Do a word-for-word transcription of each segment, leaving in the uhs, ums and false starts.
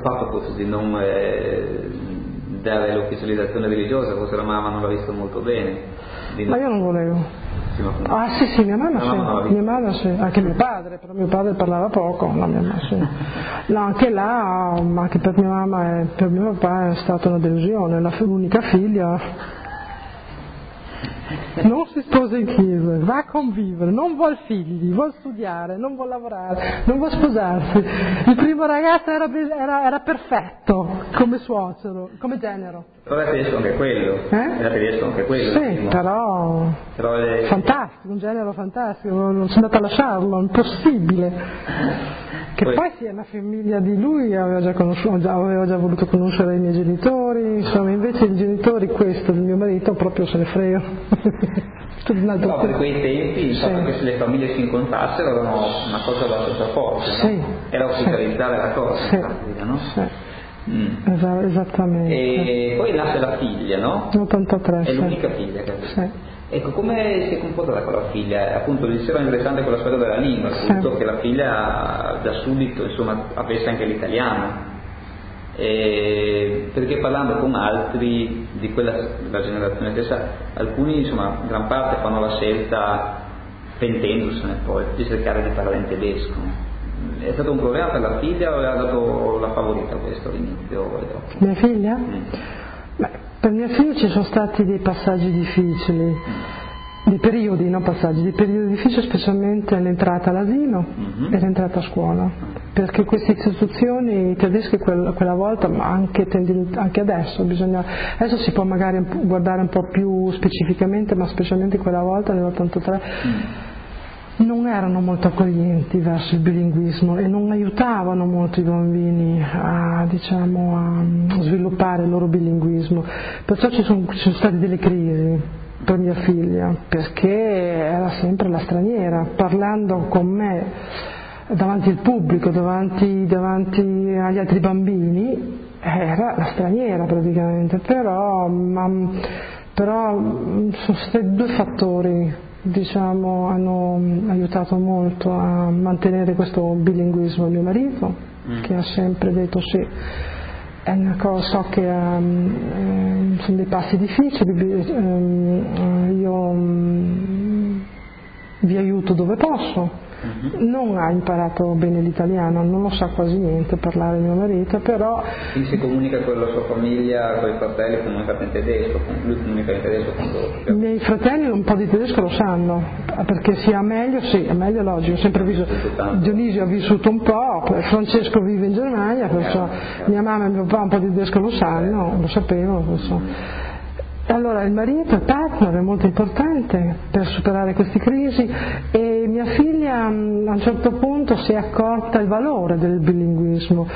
fatto forse di non eh, dare l'ufficializzazione religiosa, forse la mamma non l'ha visto molto bene. Non... Ma io non volevo. Ah sì sì, mia mamma sì, mamma mia mamma sì, anche mio padre, però mio padre parlava poco, no, mia mamma sì. No, anche là, anche per mia mamma e per mio papà è stata una delusione, la l'unica figlia non si sposa in chiesa, va a convivere, non vuol figli, vuol studiare, non vuol lavorare, non vuol sposarsi. Il primo ragazzo era, era, era perfetto come suocero, come genero. Però era tedesco anche quello, eh? era tedesco anche quello. Sì, però, però è... fantastico, un genero fantastico, non sono andata a lasciarlo, impossibile. Che poi, poi sia una famiglia di lui, aveva già, conosciuto, aveva già voluto conoscere i miei genitori, insomma invece i genitori, questo del mio marito, proprio se ne frega. No, per quei tempi il sì. fatto che se le famiglie si incontrassero era una cosa abbastanza forte, sì. no? Era ufficializzare sì. la cosa, sì. pratica, no? Sì. Mm. Esa- esattamente. E poi nasce la figlia, no? ottantatré. È sì. l'unica figlia che avete. Sì. Ecco, come si è comportata con la figlia? Appunto, diceva interessante con la storia della lingua, appunto, sì. che la figlia da subito, insomma, avesse anche l'italiano. E perché parlando con altri di quella della generazione stessa, alcuni, insomma, gran parte fanno la scelta pentendosene poi di cercare di parlare in tedesco. È stato un problema per la figlia o era dato la favorita questo all'inizio? Mia figlia? Mm. Beh, per mia figlia ci sono stati dei passaggi difficili, mm. dei periodi, non passaggi, dei periodi difficili, specialmente l'entrata all'asilo mm-hmm. e l'entrata a scuola, perché queste istituzioni tedesche quella, quella volta, ma anche, anche adesso, bisogna, adesso si può magari guardare un po' più specificamente, ma specialmente quella volta nell'ottantatré mm. non erano molto accoglienti verso il bilinguismo e non aiutavano molto i bambini a, diciamo, a sviluppare il loro bilinguismo, perciò ci sono, ci sono state delle crisi per mia figlia, perché era sempre la straniera, parlando con me davanti al pubblico, davanti, davanti agli altri bambini, era la straniera praticamente, però, ma, però sono stati due fattori, diciamo, hanno aiutato molto a mantenere questo bilinguismo. Mio marito, mm. che ha sempre detto sì, è una cosa, so che um, sono dei passi difficili, um, io um, vi aiuto dove posso. Mm-hmm. Non ha imparato bene l'italiano, non lo sa quasi niente parlare mio marito, però quindi si comunica con la sua famiglia, con i fratelli, comunicate in tedesco, lui comunica in tedesco con loro. I miei fratelli un po' di tedesco lo sanno, perché sia meglio, sì, è meglio logico, ho sempre visto, Dionisio ha vissuto un po', Francesco vive in Germania, perciò mia mamma e mio papà un po' di tedesco lo sanno, lo sapevano, perciò. Allora il marito, il partner è molto importante per superare queste crisi e mia figlia a un certo punto si è accorta il valore del bilinguismo,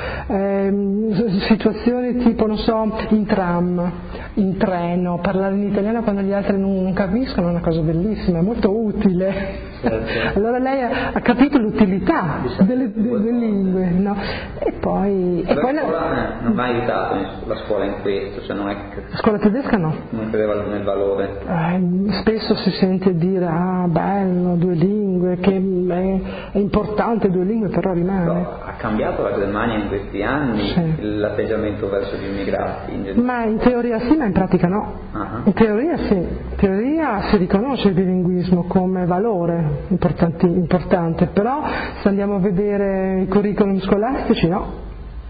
eh, situazioni tipo, non so, in tram, in treno, parlare in italiano quando gli altri non, non capiscono è una cosa bellissima, è molto utile. Allora lei ha, ha capito l'utilità delle, delle lingue, no? E poi, e poi la scuola non ha aiutato la scuola in questo, cioè non è che... La scuola tedesca no. Non credeva nel valore. Eh, spesso si sente dire ah bello, due lingue, che è, è importante due lingue, però rimane. No, ha cambiato la Germania in questi anni sì. l'atteggiamento verso gli immigrati? In ma in teoria sì, ma in pratica no. Uh-huh. In teoria sì, in teoria si riconosce il bilinguismo come valore importante, però se andiamo a vedere i curriculum scolastici no.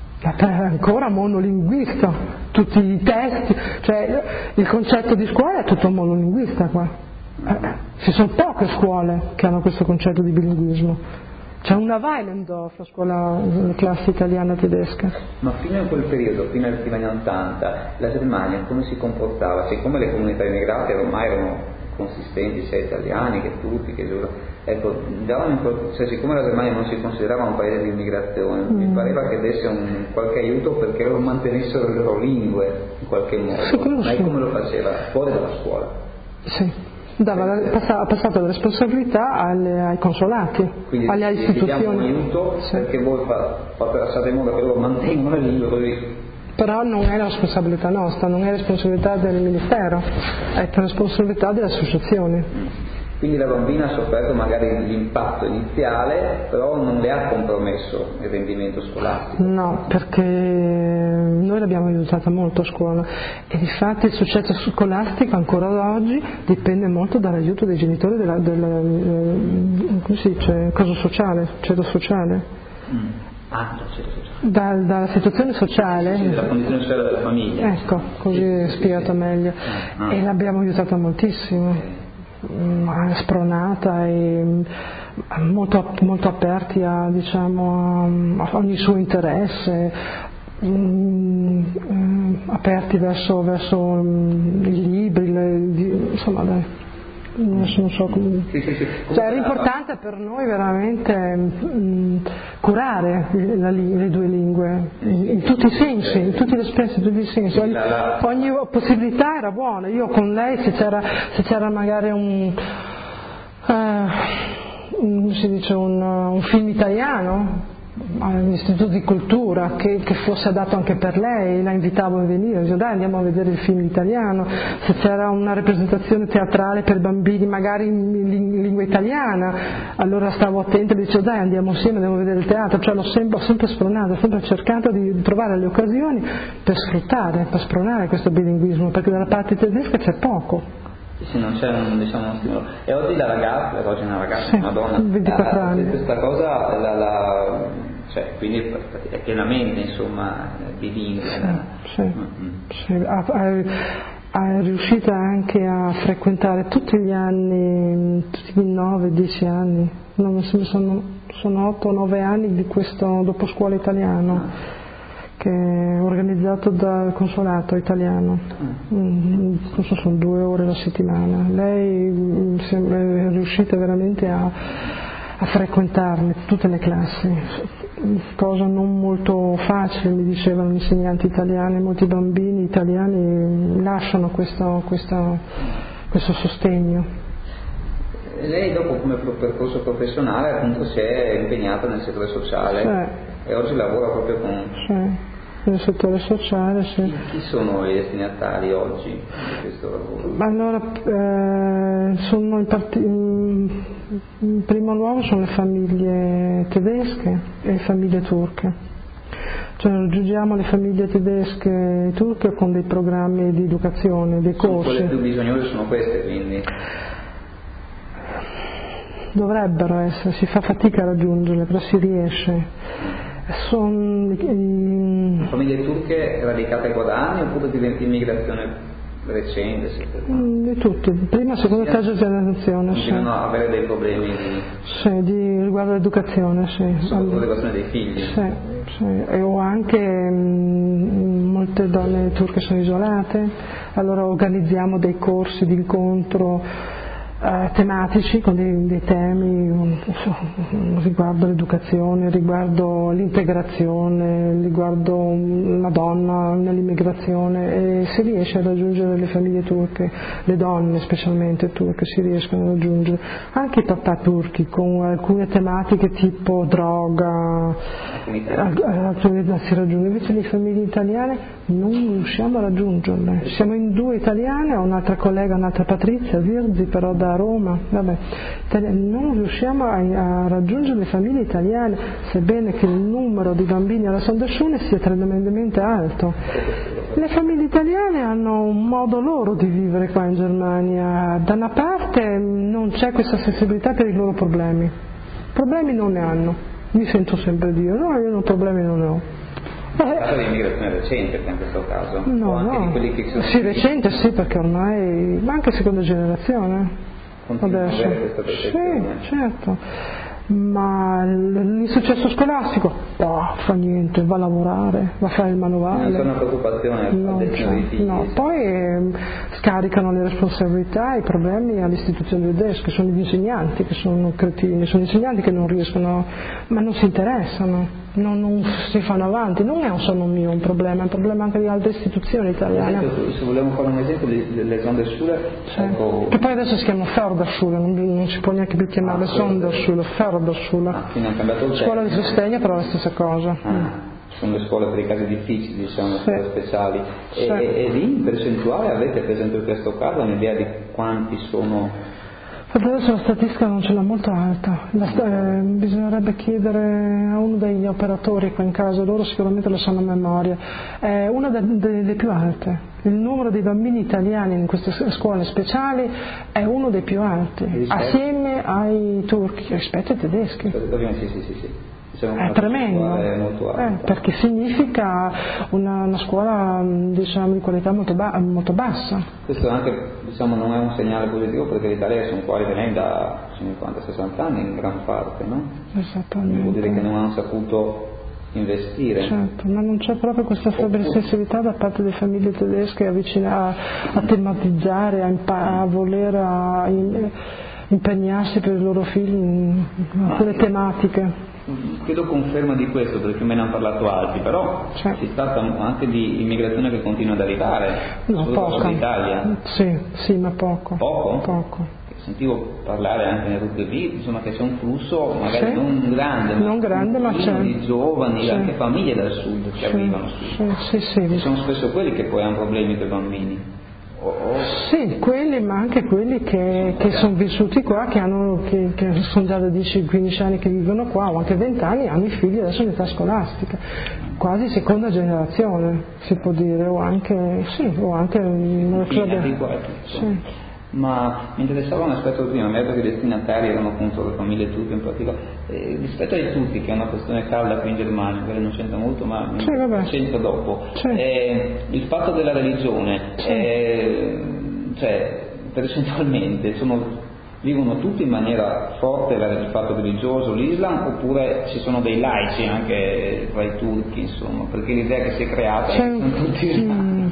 È ancora monolinguista, tutti i testi, cioè il concetto di scuola è tutto monolinguista qua. Eh, ci sono poche scuole che hanno questo concetto di bilinguismo. C'è una Weilendorf, la scuola, la classe italiana tedesca. Ma fino a quel periodo, fino agli anni ottanta, la Germania come si comportava? Siccome le comunità immigrate ormai erano consistenti, sia italiani che tutti, che ecco, cioè, siccome la Germania non si considerava un paese di immigrazione, mm. mi pareva che desse un qualche aiuto perché loro mantenessero le loro lingue in qualche modo. Sì, ma sì. come lo faceva? Fuori dalla scuola? Sì. Dava, ha passato la responsabilità alle, ai consolati, quindi alle istituzioni. Quindi diamo un aiuto sì. perché voi fate lasciate in modo che loro mantengano le lingue così. Però non è la responsabilità nostra, non è responsabilità del Ministero, è responsabilità delle associazioni. Quindi la bambina ha sofferto magari l'impatto iniziale, però non le ha compromesso il rendimento scolastico. No, perché noi l'abbiamo aiutata molto a scuola e infatti il successo scolastico ancora ad oggi dipende molto dall'aiuto dei genitori, della, della, come si dice, cosa sociale, ceto sociale. Mm. Ah, da ceto sociale. Da, dalla situazione sociale. Sì, dalla condizione sociale della famiglia. Ecco, così sì, è sì, spiegato sì, meglio. Ah, ah. E l'abbiamo aiutata moltissimo. Okay. Spronata e molto, molto aperti a, diciamo, a ogni suo interesse, mh, aperti verso, verso i libri, le, insomma dai, adesso non so come. Sì, sì, sì. Cioè, era importante per noi veramente mh, curare la, le due lingue in, in tutti i sensi, in tutti gli aspetti, in tutti i sensi. Ogni, ogni possibilità era buona. Io con lei, se c'era, se c'era magari un, eh, come si dice, un, un film italiano all'istituto di cultura che, che fosse adatto anche per lei, la invitavo a venire, dicevo dai andiamo a vedere il film italiano, se c'era una rappresentazione teatrale per bambini magari in lingua italiana allora stavo attenta e dicevo dai andiamo insieme, andiamo a vedere il teatro, cioè l'ho sempre, ho sempre spronata, ho sempre cercato di trovare le occasioni per sfruttare, per spronare questo bilinguismo, perché dalla parte tedesca c'è poco. Sì, non c'è un, diciamo, uno stimolo. E oggi la ragazza, oggi è una ragazza, sì, una donna, ventiquattro ha, anni. Questa cosa, la, la, cioè, quindi è pienamente, insomma, bilingue. Sì, sì, mm-hmm. sì. Ha, ha, è riuscita anche a frequentare tutti gli anni, tutti i nove dieci anni, non, sono, sono otto o nove anni di questo dopo scuola italiano. Ah. Che è organizzato dal consolato italiano, mm, questo sono due ore la settimana. Lei è riuscita veramente a, a frequentarne tutte le classi, cosa non molto facile, mi dicevano gli insegnanti italiani, molti bambini italiani lasciano questo, questo, questo sostegno. Lei dopo come percorso professionale appunto si è impegnata nel settore sociale sì. E oggi lavora proprio con... Sì. Nel settore sociale, sì. Chi, chi sono i destinatari oggi di questo lavoro? Allora, eh, sono in, part- in, in primo luogo sono le famiglie tedesche e le famiglie turche. Cioè raggiungiamo le famiglie tedesche e turche con dei programmi di educazione, dei corsi. Quelle più bisognose sono queste quindi? Dovrebbero essere, si fa fatica a raggiungerle, però si riesce. Sono in... famiglie turche radicate qua da anni oppure di immigrazione recente? Mm, di tutto, prima, seconda e terza generazione. Continuano sì. a avere dei problemi di... Sì, di riguardo all'educazione, sì. Soprattutto l'educazione dei figli. Sì, sì. E ho anche mh, molte donne turche sono isolate, allora organizziamo dei corsi di incontro Uh, tematici con dei, dei temi um, riguardo l'educazione, riguardo l'integrazione, riguardo la donna nell'immigrazione e si riesce a raggiungere le famiglie turche, le donne specialmente turche si riescono a raggiungere, anche i papà turchi con alcune tematiche tipo droga, alcune si raggiunge, invece le famiglie italiane non riusciamo a raggiungerle, siamo in due italiane, ho un'altra collega, un'altra Patrizia Virzi però da Roma, vabbè, non riusciamo a, a raggiungere le famiglie italiane, sebbene che il numero di bambini alla Sonderschule sia tremendamente alto. Le famiglie italiane hanno un modo loro di vivere qua in Germania, da una parte non c'è questa sensibilità per i loro problemi, problemi non ne hanno, mi sento sempre dire, no io non problemi non ne ho. Si parla di immigrazione recente in questo caso? No, o anche no, di quelli che sono sì recente sì perché ormai, ma anche seconda generazione. Continua adesso. A avere questa percezione. Sì, certo, ma l'insuccesso scolastico, oh, fa niente, va a lavorare, va a fare il manuale. Non c'è una preoccupazione non del c'è, figli. no. Poi eh, scaricano le responsabilità e i problemi alle istituzioni tedesche, sono gli insegnanti che sono cretini, sono gli insegnanti che non riescono, ma non si interessano. Non, non si fanno avanti, non è solo mio un problema, è un problema anche di altre istituzioni italiane. Esempio, se vogliamo fare un esempio delle Sonderschule, sì. ecco... che poi adesso si chiama Förderschule, non, non si può neanche più chiamarle ah, Sonderschule, Förderschule. Ah, quindi hanno cambiato il scuola di sostegno però è la stessa cosa. Ah, mm. Sono le scuole per i casi difficili, diciamo, sì. scuole speciali. E, sì. e, e lì in percentuale avete per esempio in questo caso un'idea di quanti sono Adesso la statistica non ce l'ha molto alta, la sta- eh, bisognerebbe chiedere a uno degli operatori qua in casa, loro sicuramente lo sanno a memoria, è una de- delle più alte, il numero dei bambini italiani in queste scuole speciali è uno dei più alti, rispetto, assieme ai turchi rispetto ai tedeschi. Sì, sì, sì, sì. È tremendo, è molto eh, perché significa una, una scuola, diciamo, di qualità molto, ba- molto bassa. Questo anche, diciamo, non è un segnale positivo, perché l'Italia sono qua che viene da cinquanta sessanta anni in gran parte, no? Esattamente. Vuol dire che non hanno saputo investire. Certo, ma non c'è proprio questa sensibilità da parte delle famiglie tedesche a, vicina, a tematizzare, a, impa- a voler a in, impegnarsi per i loro figli in alcune tematiche. Credo conferma di questo, perché me ne hanno parlato altri, però C'è. si tratta anche di immigrazione che continua ad arrivare, No, poca. D'Italia. Sì, sì, ma poco. Poco? Poco. Sentivo parlare anche nel rugby, insomma, che c'è un flusso magari sì. non grande, ma, non grande, ma c'è. di giovani, sì. anche famiglie dal sud che sì. arrivano su. Sì, sì, sì. E sono spesso quelli che poi hanno problemi con i bambini. Oh, oh. Sì, quelli, ma anche quelli che, che sono vissuti qua, che, hanno, che, che sono già da dieci quindici anni che vivono qua, o anche venti anni, hanno i figli adesso in età scolastica, quasi seconda generazione si può dire, o anche, sì, o anche non Sì, anche qua, sì. Ma mi interessava un aspetto prima, mi ha detto che i destinatari erano appunto le famiglie turche in particolare, eh, rispetto ai turchi, che è una questione calda qui in Germania, che non c'entra molto, ma sì, c'entra dopo, sì. eh, il fatto della religione, sì. eh, cioè percentualmente sono, vivono tutti in maniera forte il fatto religioso, l'Islam, oppure ci sono dei laici anche tra i turchi, insomma, perché l'idea che si è creata è che sono tutti mm.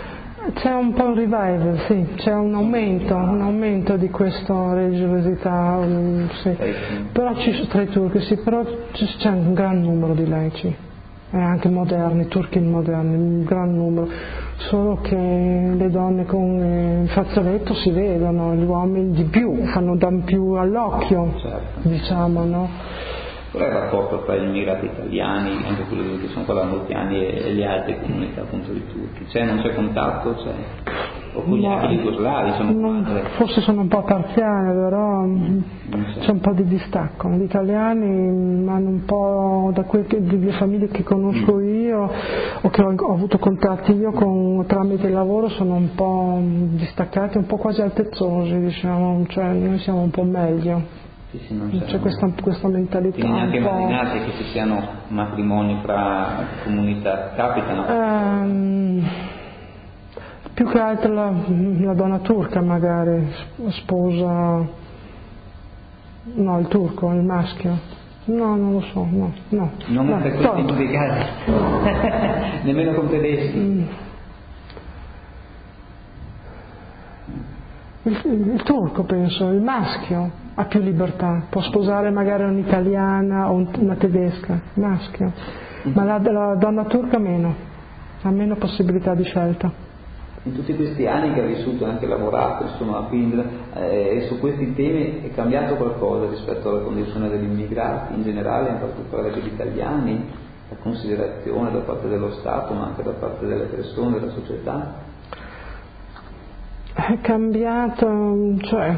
C'è un po' un revival, sì, c'è un aumento, un aumento di questa religiosità, um, sì. Però ci, tra i turchi, sì, però c'è un gran numero di laici, e anche moderni, turchi moderni, un gran numero, solo che le donne con il fazzoletto si vedono, gli uomini di più, fanno danno più all'occhio, certo. diciamo, no? Qual è il rapporto tra gli immigrati italiani, anche quelli che sono qua da molti anni, e le altre comunità appunto di turchi? C'è, non c'è contatto? C'è? O con gli altri jugoslavi? Sono forse sono un po' parziale, però c'è un po' di distacco. Gli italiani hanno un po', da quelle delle famiglie che conosco io o che ho, ho avuto contatti io con, tramite il lavoro, sono un po' distaccati, un po' quasi altezzosi, diciamo, cioè noi siamo un po' meglio. Sì, sì, non c'è questa, questa mentalità. Quindi neanche un po'... immaginate che ci siano matrimoni fra comunità, capitano? Um, più che altro la, la donna turca magari sposa, no, il turco, il maschio. No, non lo so, no, no. Non no, per questi tipi di casi, nemmeno con tedeschi. Mm. Il, il turco penso, il maschio ha più libertà, può sposare magari un'italiana o una tedesca, maschio, ma la, la donna turca meno, ha meno possibilità di scelta. In tutti questi anni che ha vissuto e anche lavorato, insomma, quindi, eh, su questi temi è cambiato qualcosa rispetto alla condizione degli immigrati in generale, in particolare degli italiani, la considerazione da parte dello Stato ma anche da parte delle persone, della società? È cambiato, cioè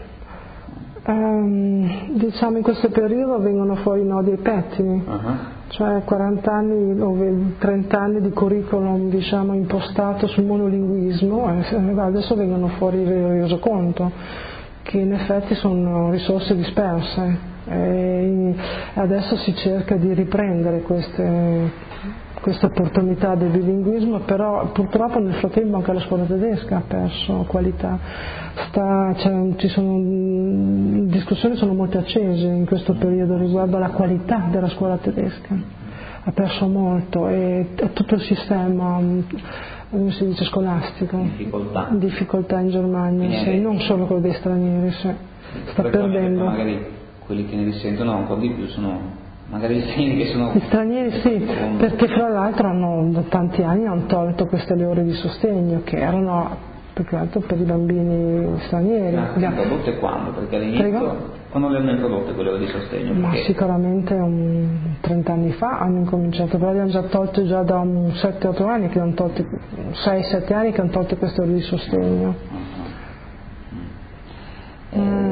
ehm, diciamo in questo periodo vengono fuori i nodi e i pettini, uh-huh. Cioè quaranta anni o trenta anni di curriculum, diciamo, impostato sul monolinguismo, e adesso vengono fuori il resoconto che in effetti sono risorse disperse, e adesso si cerca di riprendere queste questa opportunità del bilinguismo, però purtroppo nel frattempo anche la scuola tedesca ha perso qualità. Sta, cioè, ci sono, discussioni sono molto accese in questo periodo riguardo alla qualità della scuola tedesca, ha perso molto, e, e tutto il sistema, come si dice, scolastico, difficoltà, difficoltà in Germania, sì, non solo quello dei stranieri, sì. Sta perdendo. Magari quelli che ne risentono un po' di più sono magari gli stranieri che sono... Gli stranieri sì, perché fra l'altro hanno, da tanti anni hanno tolto queste le ore di sostegno che erano più che altro per i bambini stranieri. Ma le hanno introdotte quando? Perché all'inizio, Prego? quando le hanno introdotte quelle ore di sostegno? Ma perché... sicuramente un trenta anni fa hanno incominciato, però le hanno già tolte già da un sette otto anni, che hanno tolte, sei sette anni che hanno tolto queste ore di sostegno. Uh-huh. Uh-huh. Eh,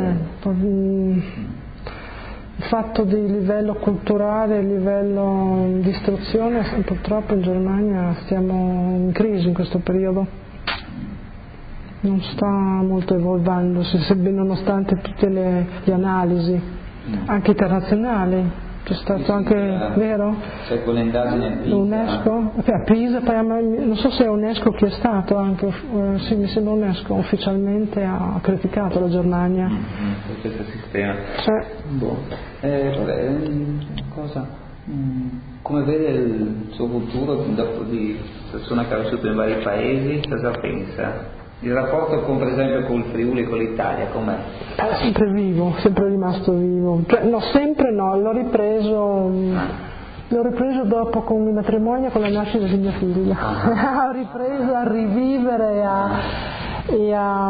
Il fatto di livello culturale, livello di istruzione, purtroppo in Germania stiamo in crisi in questo periodo, non sta molto evolvendosi, nonostante tutte le, le analisi, anche internazionali. C'è stato sì, anche, eh, vero? C'è quell'indagine a Pisa. UNESCO, a Pisa, non so se è UNESCO che è stato anche, eh, sì, mi sembra UNESCO ufficialmente ha criticato la Germania. Mm-hmm, questo sistema. Cioè, boh. eh, cosa? Mm, come vede il suo futuro dopo di persona che ha vissuto in vari paesi? Cosa pensa? Il rapporto con, per esempio, con il Friuli e con l'Italia com'è? È sempre vivo, sempre rimasto vivo. Cioè, no, sempre no, l'ho ripreso, l'ho ripreso dopo con il matrimonio, con la nascita di mia figlia. Ho ripreso a rivivere a, e a,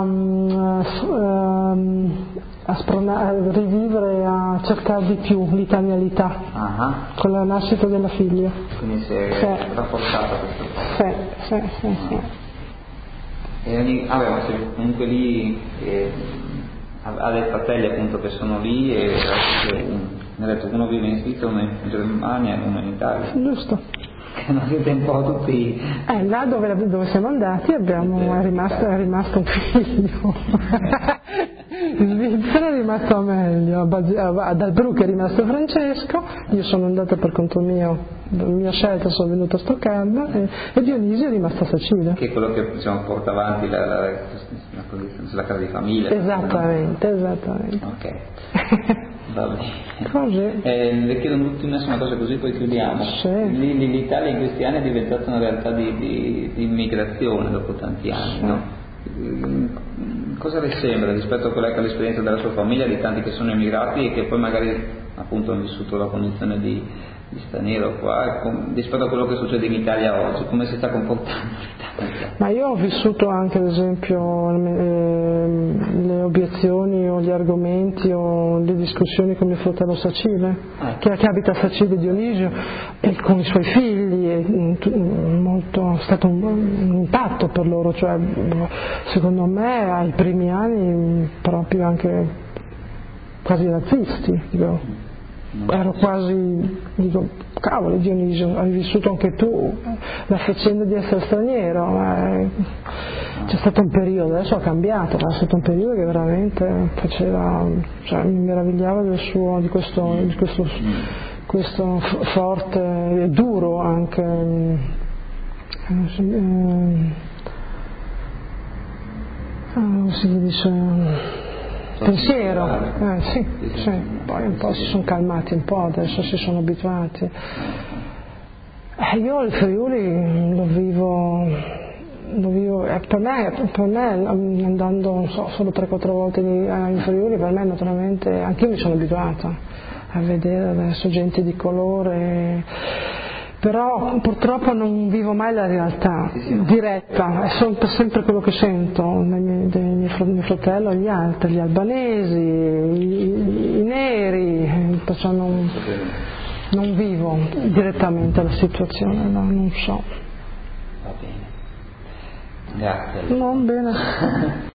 um, a, sprona, a rivivere, a cercare di più l'italianità uh-huh. con la nascita della figlia. Quindi si è sì. rafforzata questo po'. Sì, sì, sì, sì. E ogni, ah beh, ma se comunque lì eh, ha dei fratelli appunto che sono lì e un, mi ha detto uno vive in Svizzera, uno in Germania e uno in Italia. Giusto. Che non siete un po' tutti. Eh, là dove, dove siamo andati abbiamo, è, rimasto, è rimasto un figlio. In Svizzera è rimasto Amelio, ad Albrugge è rimasto Francesco, io sono andata per conto mio, per mia scelta sono venuta a Stoccarda e, e Dionisio è rimasto a Sacile. Che è quello che diciamo, porta avanti la, la, la, la casa di famiglia. Esattamente, no? Esattamente. Ok. Va bene. Così. Eh, le chiedo un'ultimissima cosa così poi chiudiamo. Sì. L'Italia in questi anni è diventata una realtà di, di, di immigrazione dopo tanti anni, sì. no? Cosa le sembra rispetto a quella che è l'esperienza della sua famiglia, di tanti che sono emigrati e che poi magari appunto hanno vissuto la condizione di, di straniero qua, com, rispetto a quello che succede in Italia oggi, come si sta comportando l'Italia? Ma io ho vissuto anche ad esempio eh, le obiezioni o gli argomenti o le discussioni con mio fratello Sacile, eh. che, che abita a Sacile Dionisio e con i suoi figli, è, molto, è stato un, un impatto per loro, cioè secondo me ai primi anni proprio anche quasi razzisti, dico. Ero quasi, dico, cavolo Dionisio, hai vissuto anche tu la faccenda di essere straniero, eh, c'è stato un periodo, adesso ha cambiato, ma è stato un periodo che veramente faceva, cioè mi meravigliava del suo, di questo, di questo, questo forte e duro anche, eh, come si dice, pensiero, eh, sì, sì, poi un po' si sono calmati un po', adesso si sono abituati. Eh, io il Friuli lo vivo, lo vivo eh, per, me, per me andando non so, solo tre quattro volte in Friuli, per me naturalmente, anch'io mi sono abituata a vedere adesso gente di colore, però purtroppo non vivo mai la realtà diretta, è sempre quello che sento dai miei, dai miei fr- mio fratello e gli altri, gli albanesi, i, i neri, perciò non, non vivo direttamente la situazione, no, non so. Va bene. Grazie. Non bene.